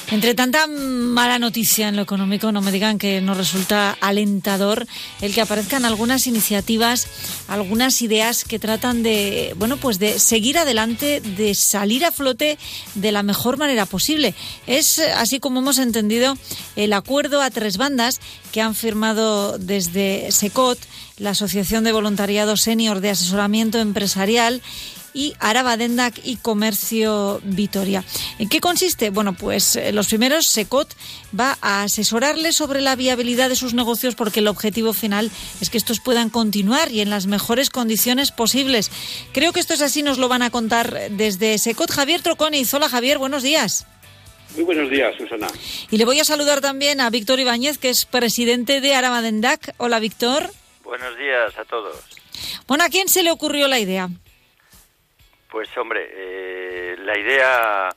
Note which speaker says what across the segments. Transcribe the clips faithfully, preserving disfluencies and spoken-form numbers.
Speaker 1: Entre tanta mala noticia en lo económico, no me digan que nos resulta alentador el que aparezcan algunas iniciativas, algunas ideas que tratan de, bueno, pues de seguir adelante, de salir a flote de la mejor manera posible. Es así como hemos entendido el acuerdo a tres bandas que han firmado desde SECOT, la Asociación de Voluntariado Senior de Asesoramiento Empresarial, y Araba Dendak y Comercio Vitoria. ¿En qué consiste? Bueno, pues eh, los primeros, SECOT va a asesorarles sobre la viabilidad de sus negocios, porque el objetivo final es que estos puedan continuar y en las mejores condiciones posibles. Creo que esto es así, nos lo van a contar desde SECOT Javier Troconiz. Hola Javier, buenos días.
Speaker 2: Muy buenos días, Susana.
Speaker 1: Y le voy a saludar también a Víctor Ibáñez, que es presidente de Araba Dendak. Hola Víctor.
Speaker 3: Buenos días a todos.
Speaker 1: Bueno, ¿a quién se le ocurrió la idea?
Speaker 3: Pues hombre, eh, la idea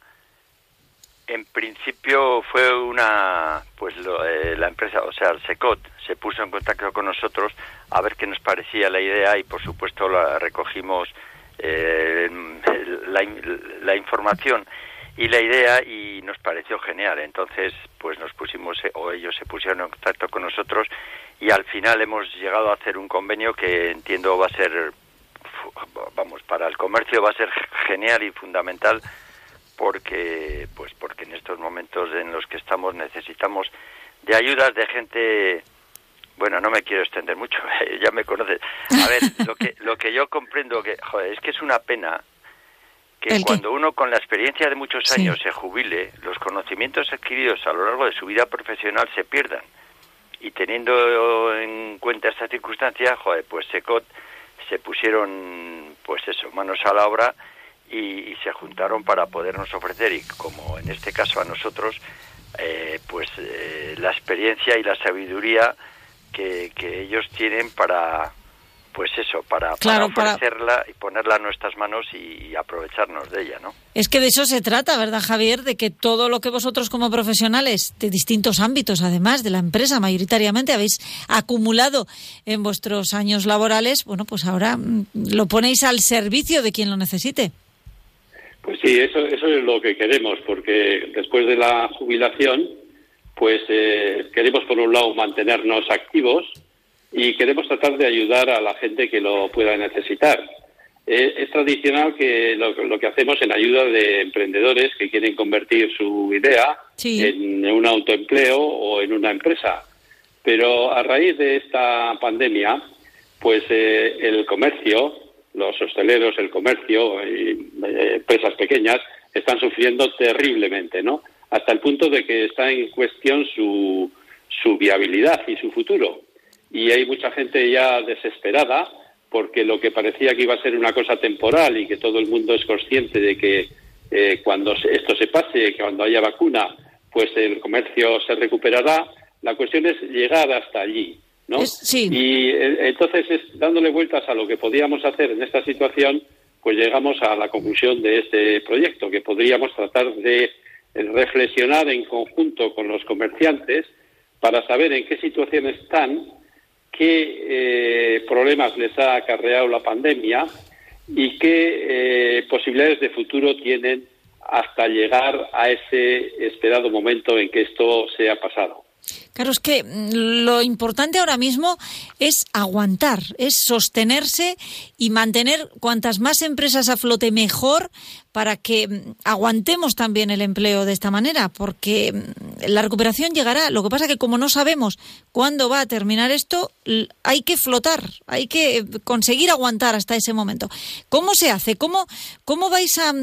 Speaker 3: en principio fue una, pues lo, eh, la empresa, o sea, el SECOT se puso en contacto con nosotros a ver qué nos parecía la idea y por supuesto la recogimos eh, la, la información y la idea y nos pareció genial. Entonces, pues nos pusimos, o ellos se pusieron en contacto con nosotros y al final hemos llegado a hacer un convenio que entiendo va a ser, vamos, para el comercio va a ser genial y fundamental, porque pues porque en estos momentos en los que estamos necesitamos de ayudas de gente. Bueno, no me quiero extender mucho, ya me conoces. A ver, lo que lo que yo comprendo que, joder, es que es una pena que cuando uno con la experiencia de muchos años sí. se jubile, los conocimientos adquiridos a lo largo de su vida profesional se pierdan. Y teniendo en cuenta esta circunstancia, joder, pues SECOT se pusieron, pues eso, manos a la obra y, y se juntaron para podernos ofrecer, y como en este caso a nosotros, eh, pues eh, la experiencia y la sabiduría que, que ellos tienen para, pues eso, para,
Speaker 1: claro,
Speaker 3: para ofrecerla para... y ponerla en nuestras manos y, y aprovecharnos de ella, ¿no?
Speaker 1: Es que de eso se trata, ¿verdad, Javier? De que todo lo que vosotros como profesionales de distintos ámbitos, además de la empresa, mayoritariamente habéis acumulado en vuestros años laborales, bueno, pues ahora lo ponéis al servicio de quien lo necesite.
Speaker 2: Pues sí, eso, eso es lo que queremos, porque después de la jubilación, pues eh, queremos por un lado mantenernos activos y queremos tratar de ayudar a la gente que lo pueda necesitar. Eh, es tradicional que lo, lo que hacemos en ayuda de emprendedores que quieren convertir su idea sí. en un autoempleo o en una empresa. Pero a raíz de esta pandemia, pues eh, el comercio, los hosteleros, el comercio y eh, empresas pequeñas están sufriendo terriblemente, ¿no? Hasta el punto de que está en cuestión su, su viabilidad y su futuro. Y hay mucha gente ya desesperada porque lo que parecía que iba a ser una cosa temporal y que todo el mundo es consciente de que eh, cuando esto se pase, que cuando haya vacuna, pues el comercio se recuperará. La cuestión es llegar hasta allí, ¿no?
Speaker 1: Es, sí.
Speaker 2: Y eh, entonces, es, dándole vueltas a lo que podíamos hacer en esta situación, pues llegamos a la conclusión de este proyecto, que podríamos tratar de reflexionar en conjunto con los comerciantes para saber en qué situación están, qué eh, problemas les ha acarreado la pandemia y qué eh, posibilidades de futuro tienen hasta llegar a ese esperado momento en que esto sea pasado.
Speaker 1: Claro, es que lo importante ahora mismo es aguantar, es sostenerse y mantener cuantas más empresas a flote mejor, para que aguantemos también el empleo de esta manera, porque la recuperación llegará. Lo que pasa es que como no sabemos cuándo va a terminar esto, hay que flotar, hay que conseguir aguantar hasta ese momento. ¿Cómo se hace? ¿Cómo, cómo vais a,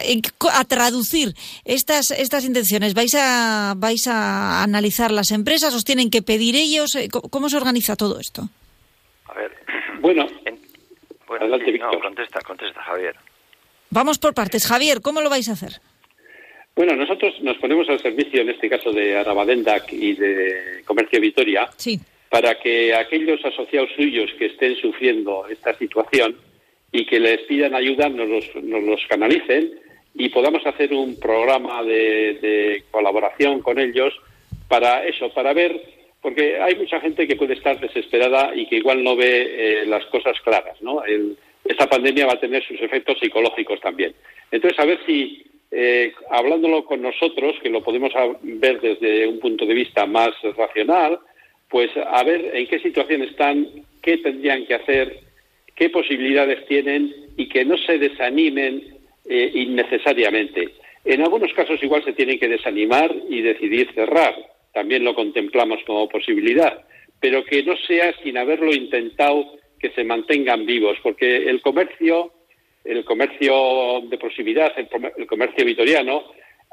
Speaker 1: a traducir estas, estas intenciones? ¿Vais a, vais a analizar las empresas? ¿Os tienen que pedir ellos? ¿Cómo se organiza todo esto?
Speaker 3: A ver,
Speaker 2: bueno,
Speaker 3: en, bueno
Speaker 2: adelante,
Speaker 3: sí,
Speaker 2: Víctor.
Speaker 3: No, contesta, contesta, Javier.
Speaker 1: Vamos por partes. Javier, ¿cómo lo vais a hacer?
Speaker 2: Bueno, nosotros nos ponemos al servicio, en este caso, de Araba Dendak y de Comercio Vitoria,
Speaker 1: sí.
Speaker 2: para que aquellos asociados suyos que estén sufriendo esta situación y que les pidan ayuda nos los, nos los canalicen y podamos hacer un programa de, de colaboración con ellos para eso, para ver, porque hay mucha gente que puede estar desesperada y que igual no ve eh, las cosas claras, ¿no? El, esta pandemia va a tener sus efectos psicológicos también. Entonces, a ver si eh, eh, hablándolo con nosotros, que lo podemos ver desde un punto de vista más racional, pues a ver en qué situación están, qué tendrían que hacer, qué posibilidades tienen y que no se desanimen eh, innecesariamente. En algunos casos igual se tienen que desanimar y decidir cerrar, también lo contemplamos como posibilidad, pero que no sea sin haberlo intentado que se mantengan vivos, porque el comercio, el comercio de proximidad, el, el comercio vitoriano,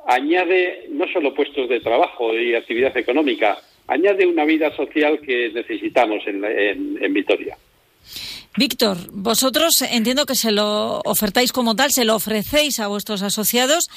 Speaker 2: añade no solo puestos de trabajo y actividad económica, añade una vida social que necesitamos en, en, en Vitoria.
Speaker 1: Víctor, vosotros entiendo que se lo ofertáis como tal, se lo ofrecéis a vuestros asociados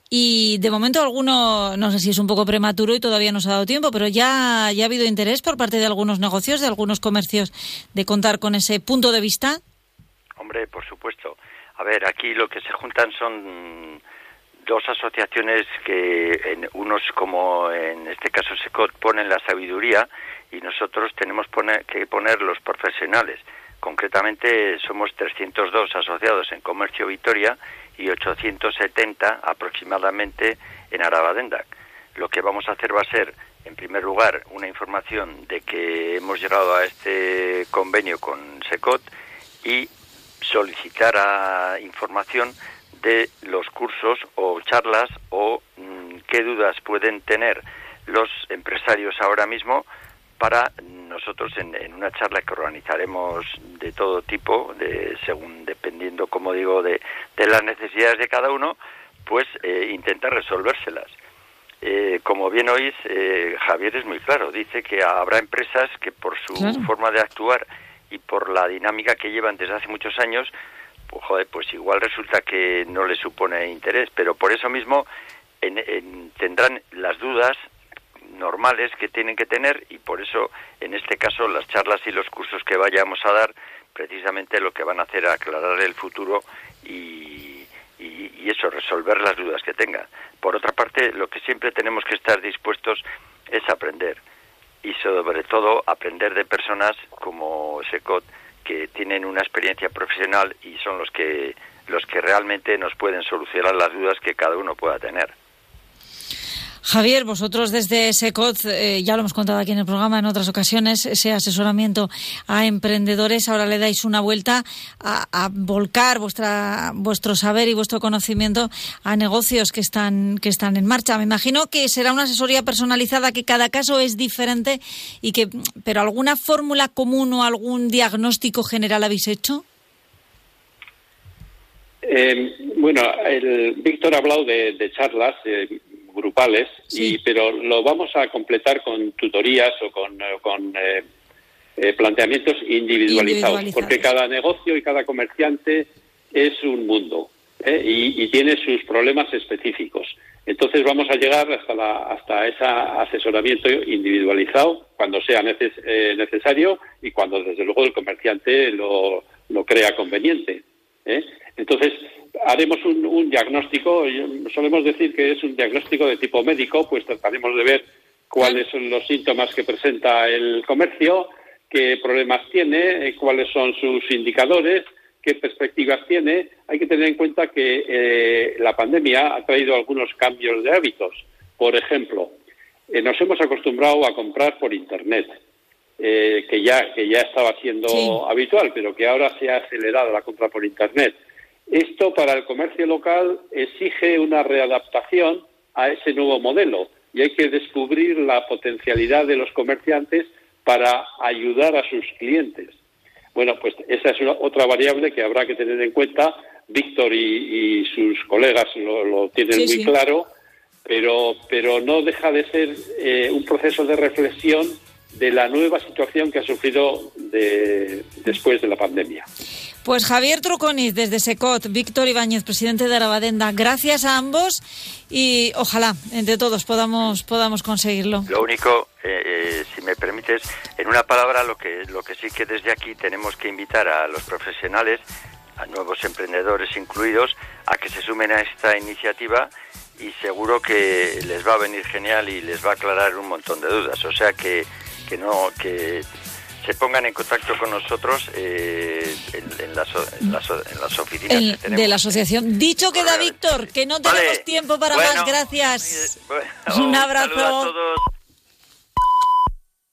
Speaker 1: y de momento alguno, no sé si es un poco prematuro y todavía no os ha dado tiempo, pero ya, ya ha habido interés por parte de algunos negocios, de algunos comercios, de contar con ese punto de vista.
Speaker 3: Hombre, por supuesto. A ver, aquí lo que se juntan son dos asociaciones que en unos, como en este caso SECOT, ponen la sabiduría y nosotros tenemos poner, que poner los profesionales. Concretamente somos trescientos dos asociados en Comercio Vitoria y ochocientos setenta aproximadamente en Aravadendac. Lo que vamos a hacer va a ser, en primer lugar, una información de que hemos llegado a este convenio con SECOT y solicitar a información de los cursos o charlas o mmm, qué dudas pueden tener los empresarios ahora mismo para nosotros en, en una charla que organizaremos de todo tipo, de según dependiendo, como digo, de, de las necesidades de cada uno, pues eh, intentar resolvérselas. Eh, como bien oís, eh, Javier es muy claro, dice que habrá empresas que por su claro. forma de actuar y por la dinámica que llevan desde hace muchos años, pues, joder, pues igual resulta que no les supone interés, pero por eso mismo en, en, tendrán las dudas normales que tienen que tener y por eso en este caso las charlas y los cursos que vayamos a dar precisamente lo que van a hacer es aclarar el futuro y, y, y eso, resolver las dudas que tengan. Por otra parte, lo que siempre tenemos que estar dispuestos es aprender y sobre todo aprender de personas como SECOT que tienen una experiencia profesional y son los que los que realmente nos pueden solucionar las dudas que cada uno pueda tener.
Speaker 1: Javier, vosotros desde SECOT, eh, ya lo hemos contado aquí en el programa en otras ocasiones, ese asesoramiento a emprendedores, ahora le dais una vuelta a, a volcar vuestra vuestro saber y vuestro conocimiento a negocios que están que están en marcha. Me imagino que será una asesoría personalizada, que cada caso es diferente, y que, pero ¿alguna fórmula común o algún diagnóstico general habéis hecho?
Speaker 2: Eh, bueno, el Víctor ha hablado de, de charlas eh, grupales, sí. y, pero lo vamos a completar con tutorías o con, con eh, eh, planteamientos individualizados, individualizados, porque cada negocio y cada comerciante es un mundo ¿eh? y, y tiene sus problemas específicos. Entonces vamos a llegar hasta la, hasta ese asesoramiento individualizado cuando sea neces, eh, necesario y cuando desde luego el comerciante lo, lo crea conveniente. ¿eh? Entonces, haremos un, un diagnóstico, solemos decir que es un diagnóstico de tipo médico, pues trataremos de ver cuáles son los síntomas que presenta el comercio, qué problemas tiene, cuáles son sus indicadores, qué perspectivas tiene. Hay que tener en cuenta que eh, la pandemia ha traído algunos cambios de hábitos. Por ejemplo, eh, nos hemos acostumbrado a comprar por Internet, eh, que ya que ya estaba siendo sí. habitual, pero que ahora se ha acelerado la compra por Internet. Esto para el comercio local exige una readaptación a ese nuevo modelo y hay que descubrir la potencialidad de los comerciantes para ayudar a sus clientes. Bueno, pues esa es una, otra variable que habrá que tener en cuenta. Víctor y, y sus colegas lo, lo tienen sí, muy sí. claro, pero, pero no deja de ser eh, un proceso de reflexión de la nueva situación que ha sufrido de, después de la pandemia.
Speaker 1: Pues Javier Truconiz, desde SECOT, Víctor Ibáñez, presidente de Aravadendac, gracias a ambos y ojalá entre todos podamos podamos conseguirlo.
Speaker 3: Lo único, eh, eh, si me permites, en una palabra, lo que lo que sí que desde aquí tenemos que invitar a los profesionales, a nuevos emprendedores incluidos, a que se sumen a esta iniciativa y seguro que les va a venir genial y les va a aclarar un montón de dudas. O sea que, que no... que se pongan en contacto con nosotros eh, en, en, las, en, las, en las oficinas
Speaker 1: el,
Speaker 3: que tenemos.
Speaker 1: De la asociación. Dicho queda, Víctor, que no tenemos
Speaker 3: vale.
Speaker 1: tiempo para
Speaker 3: bueno,
Speaker 1: más. Gracias.
Speaker 3: Bueno,
Speaker 1: un abrazo.
Speaker 3: Un saludo a todos.